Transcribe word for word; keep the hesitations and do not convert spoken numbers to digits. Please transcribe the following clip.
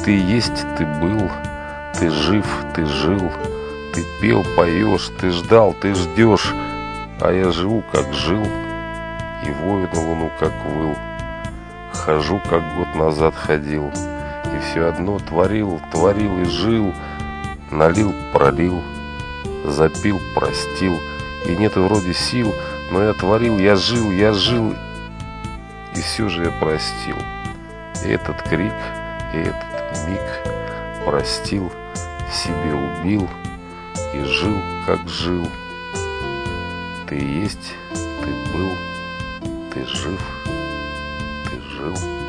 ты есть, ты был, ты жив, ты жил, ты пел, поешь, ты ждал, ты ждешь, а я живу, как жил, и вою на луну, как выл. Хожу, как год назад ходил, и все одно творил, творил и жил. Налил, пролил, запил, простил, и нет вроде сил, но я творил, я жил, я жил, и все же я простил. И этот крик, и этот миг простил, себе убил и жил, как жил. Ты есть, ты был, ты жив, ты жил.